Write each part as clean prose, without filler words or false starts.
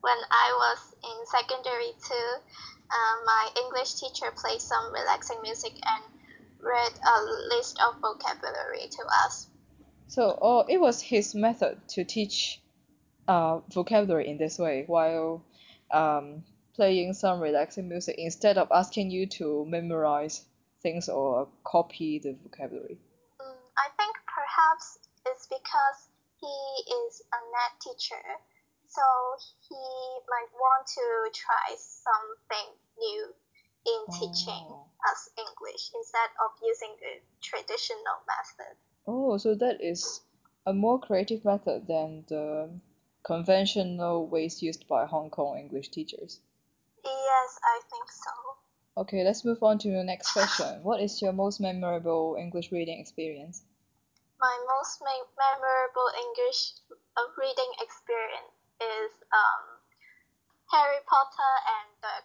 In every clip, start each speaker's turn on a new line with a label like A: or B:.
A: when I was in secondary too, my English teacher played some relaxing music and read a list of vocabulary to us.
B: So, it was his method to teach vocabulary in this way while um, playing some relaxing music instead of asking you to memorize things or copy the vocabulary.
A: I think perhaps it's because he is a NET teacher, so he might want to try something new in teaching
B: Oh.
A: us English instead of using the traditional method.
B: Oh, so that is a more creative method than the conventional ways used by Hong Kong English teachers.
A: Yes, I think so.
B: Okay, let's move on to the next question. What is your most memorable English reading experience?
A: My most memorable English reading experience is Harry Potter and the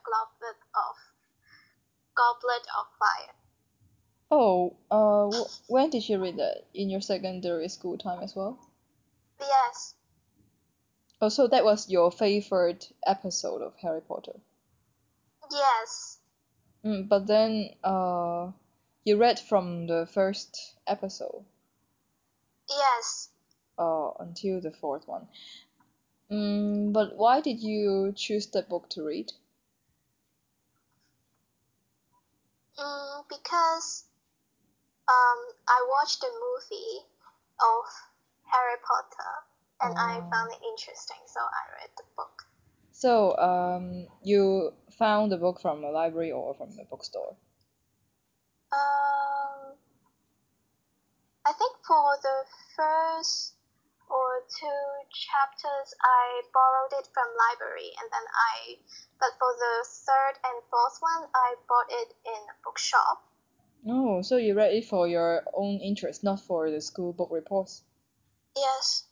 A: Goblet of Fire.
B: Oh, when did you read that? In your secondary school time as well?
A: Yes,
B: Oh, so that was your favorite episode of Harry Potter.
A: yes,
B: But then, you read from the first episode,
A: yes.
B: until the fourth one. But why did you choose that book to read?
A: Because I watched the movie of Harry Potter and I
B: Oh.
A: found it interesting, so I read the book.
B: So, you found the book from a library or from a bookstore?
A: Um, I think for the first or two chapters I borrowed it from library but for the third and fourth one I bought it in a bookshop.
B: Oh, so you read it for your own interest, not for the school book reports.
A: Yes.